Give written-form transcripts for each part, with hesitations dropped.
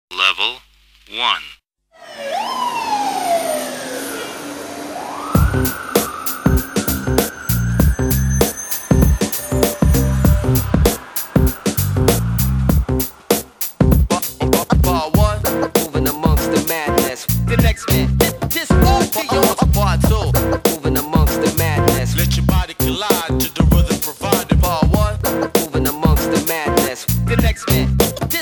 Level 1. Bar one, moving amongst the madness. The next man, this Bar two, moving amongst the madness. Let your body collide to the rhythm provided. Bar one, moving amongst the madness. The next man, this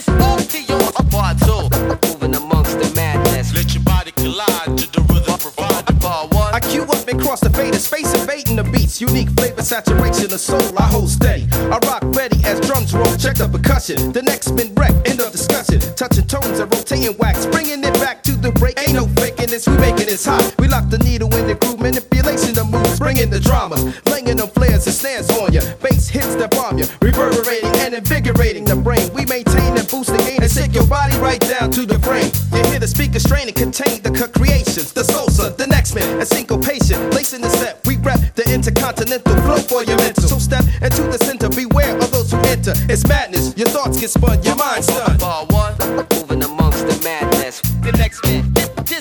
Bar two, moving amongst the madness. Let your body collide to the rhythm provided. Bar one, I cue up and cross the fader space, invading the beats. Unique flavor, saturation of soul, I hold steady. I rock ready as drums roll, check the percussion. The next spin wreck, end of discussion. Touching tones and rotating wax, bringing it back to the break. Ain't no faking this, we making this hot. We lock the needle in the groove, manipulation the moves, bringing the dramas, laying them flares and snares on ya. Bass hits that bomb ya, reverberating and invigorating the brain. We maintain and boost the gain and sick your body right down to the brain. You hear the speaker strain and contain the creations, the salsa, the next man, and syncopation. Lacing the set, we rap the intercontinental flow for your mental. So step into the center, beware of those who enter. It's madness, your thoughts get spun, your mind's stunned. Bar one, moving amongst the madness. The next man, this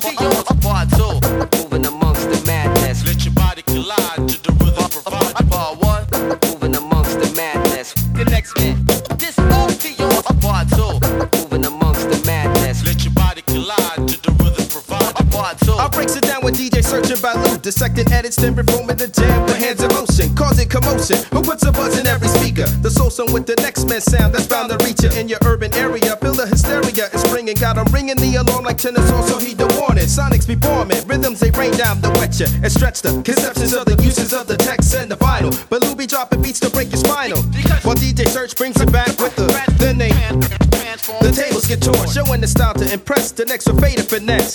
Bar two, moving amongst the madness. Let your body collide to the rhythm provided. Bar one, moving amongst the madness. The next man, this Bar two, moving amongst the madness. Let your body collide to the rhythm provided. Bar two, I breaks it down with DJ searching by loop. Dissecting edits, then reforming the jam with hands in motion, causing commotion. Who puts a buzz in every speaker? The soul song with the next man sound that's bound to reach you in your urban area. Feel the hysteria is springing, got 'em ringing the alarm like tennis. Also heed the warning. Sonics be forming, rhythms they rain down to wet you and stretch the conceptions of the uses of the text and the vinyl. But Lou be dropping beats to break your spinal, while DJ Search brings it back with the name. The tables get torn, showing the style to impress. The next with fade finesse.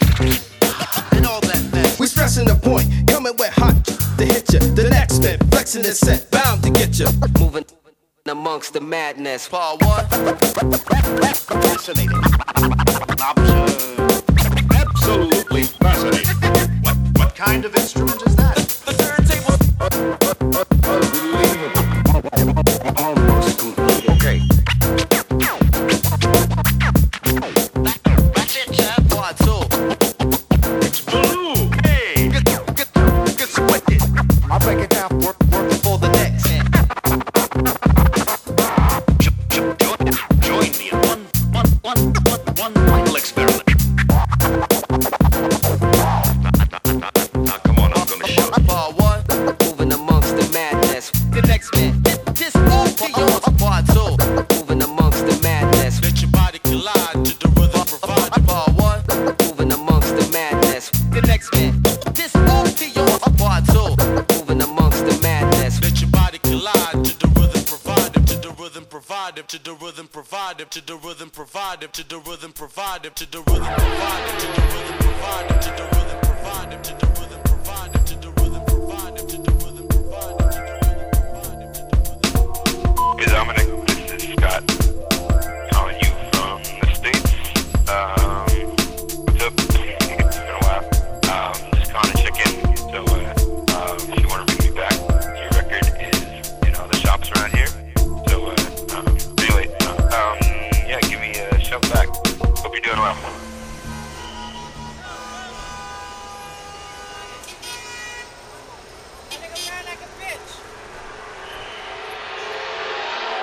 and all that mess. We stressing the point, coming with hot to hit ya. The next man, flexing the set, bound to get ya. Moving amongst the madness. Bar one, Fascinating. Absolutely fascinating. What kind of instrument is that? the turntable. Almost complete. Okay. That's it, chap. Bar two, It's blue. Hey. get wicked. I'll break it down. Working for the next. Join me in one final experiment. Now, come on, I'm gonna show you. Bar one, moving amongst the madness. The next man, this Bar two, moving amongst the madness. Let your body collide to the rhythm provided. Bar one, moving amongst the madness. The next man, this Bar two, moving amongst the madness. Let your body collide to the rhythm provided. To the rhythm provided. To the rhythm provided. To the rhythm provided. To the rhythm provided. To the rhythm provided. To the rhythm provided. To the rhythm provided. To the